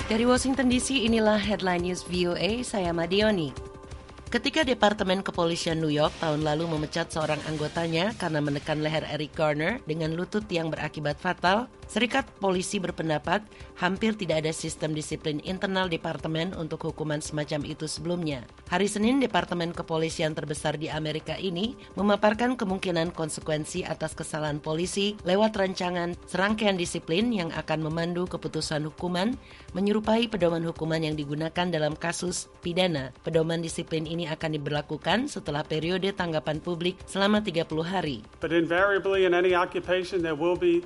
Dari Washington DC, inilah Headline News VOA, saya Madioni. Ketika Departemen Kepolisian New York tahun lalu memecat seorang anggotanya karena menekan leher Eric Garner dengan lutut yang berakibat fatal, Serikat Polisi berpendapat hampir tidak ada sistem disiplin internal departemen untuk hukuman semacam itu sebelumnya. Hari Senin, Departemen Kepolisian terbesar di Amerika ini memaparkan kemungkinan konsekuensi atas kesalahan polisi lewat rancangan serangkaian disiplin yang akan memandu keputusan hukuman menyerupai pedoman hukuman yang digunakan dalam kasus pidana. Pedoman disiplin ini akan diberlakukan setelah periode tanggapan publik selama 30 hari. But invariably in any occupation there will be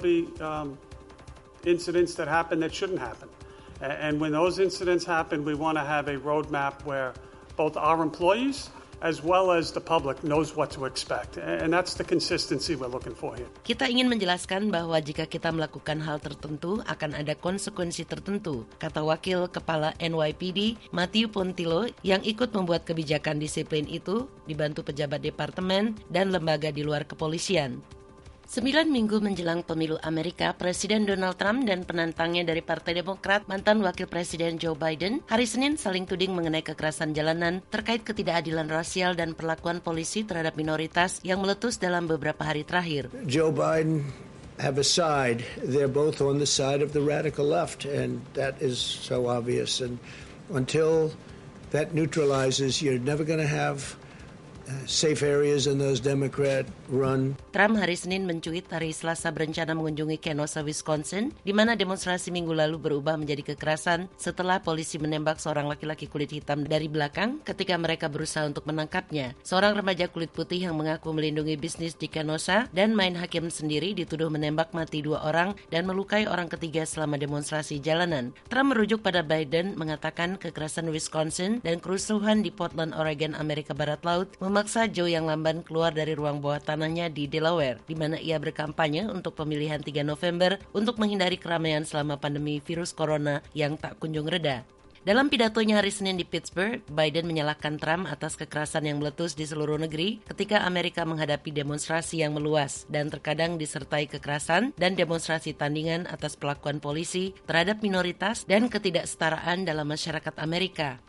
incidents that happen that shouldn't happen. And when those incidents happen, we want to have a roadmap where both our employees as well as the public knows what to expect. And that's the consistency we're looking for here. Kita ingin menjelaskan bahwa jika kita melakukan hal tertentu akan ada konsekuensi tertentu, kata Wakil Kepala NYPD Matthew Pontillo yang ikut membuat kebijakan disiplin itu dibantu pejabat departemen dan lembaga di luar kepolisian. 9 minggu menjelang pemilu Amerika, Presiden Donald Trump dan penantangnya dari Partai Demokrat, mantan Wakil Presiden Joe Biden, hari Senin saling tuding mengenai kekerasan jalanan terkait ketidakadilan rasial dan perlakuan polisi terhadap minoritas yang meletus dalam beberapa hari terakhir. Joe Biden have a side. They're both on the side of the radical left, and that is so obvious. And until that neutralizes, you're never going to have safe areas in those Democrat-run. Trump hari Senin mencuit hari Selasa berencana mengunjungi Kenosha, Wisconsin, di mana demonstrasi minggu lalu berubah menjadi kekerasan setelah polisi menembak seorang laki-laki kulit hitam dari belakang ketika mereka berusaha untuk menangkapnya. Seorang remaja kulit putih yang mengaku melindungi bisnis di Kenosha dan main hakim sendiri dituduh menembak mati 2 orang dan melukai orang ketiga selama demonstrasi jalanan. Trump merujuk pada Biden mengatakan kekerasan Wisconsin dan kerusuhan di Portland, Oregon, Amerika Barat Laut memaksa Joe yang lamban keluar dari ruang bawah tanahnya di Delaware, di mana ia berkampanye untuk pemilihan 3 November untuk menghindari keramaian selama pandemi virus corona yang tak kunjung reda. Dalam pidatonya hari Senin di Pittsburgh, Biden menyalahkan Trump atas kekerasan yang meletus di seluruh negeri ketika Amerika menghadapi demonstrasi yang meluas dan terkadang disertai kekerasan dan demonstrasi tandingan atas pelakuan polisi terhadap minoritas dan ketidaksetaraan dalam masyarakat Amerika.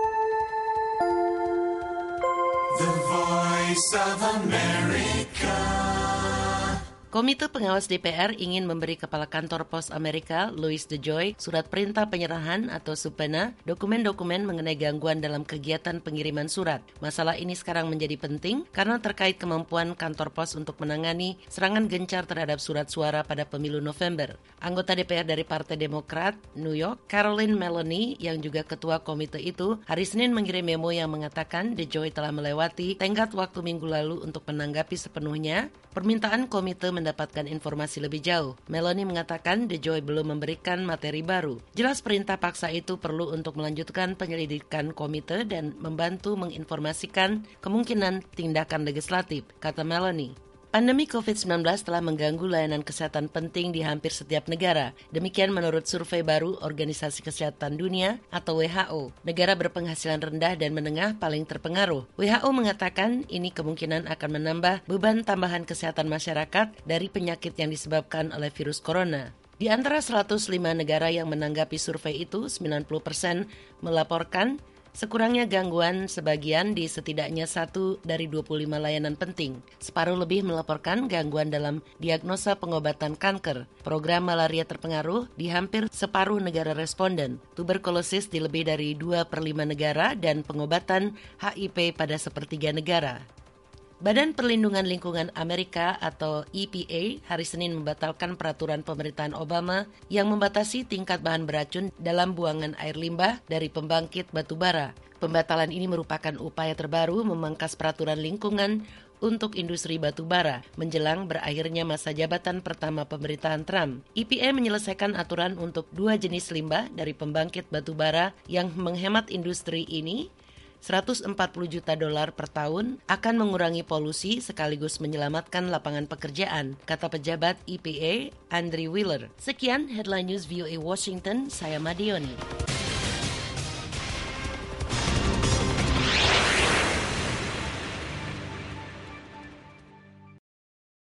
The Voice of America. Komite Pengawas DPR ingin memberi Kepala Kantor Pos Amerika, Louis DeJoy, surat perintah penyerahan atau subpoena dokumen-dokumen mengenai gangguan dalam kegiatan pengiriman surat. Masalah ini sekarang menjadi penting karena terkait kemampuan kantor pos untuk menangani serangan gencar terhadap surat suara pada pemilu November. Anggota DPR dari Partai Demokrat, New York, Caroline Maloney, yang juga ketua komite itu, hari Senin mengirim memo yang mengatakan DeJoy telah melewati tenggat waktu minggu lalu untuk menanggapi sepenuhnya permintaan komite mendapatkan informasi lebih jauh. Meloni mengatakan DeJoy belum memberikan materi baru. Jelas perintah paksa itu perlu untuk melanjutkan penyelidikan komite dan membantu menginformasikan kemungkinan tindakan legislatif, kata Meloni. Pandemi COVID-19 telah mengganggu layanan kesehatan penting di hampir setiap negara. Demikian menurut survei baru Organisasi Kesehatan Dunia atau WHO. Negara berpenghasilan rendah dan menengah paling terpengaruh. WHO mengatakan ini kemungkinan akan menambah beban tambahan kesehatan masyarakat dari penyakit yang disebabkan oleh virus corona. Di antara 105 negara yang menanggapi survei itu, 90% melaporkan sekurangnya gangguan sebagian di setidaknya 1 dari 25 layanan penting. Separuh lebih melaporkan gangguan dalam diagnosa pengobatan kanker. Program malaria terpengaruh di hampir separuh negara responden. Tuberkulosis di lebih dari 2/5 negara dan pengobatan HIV pada sepertiga negara. Badan Perlindungan Lingkungan Amerika atau EPA hari Senin membatalkan peraturan pemerintahan Obama yang membatasi tingkat bahan beracun dalam buangan air limbah dari pembangkit batu bara. Pembatalan ini merupakan upaya terbaru memangkas peraturan lingkungan untuk industri batu bara menjelang berakhirnya masa jabatan pertama pemerintahan Trump. EPA menyelesaikan aturan untuk 2 jenis limbah dari pembangkit batu bara yang menghemat industri ini $140 juta per tahun akan mengurangi polusi sekaligus menyelamatkan lapangan pekerjaan, kata pejabat EPA Andrew Wheeler. Sekian Headline News VOA Washington, saya Madioni.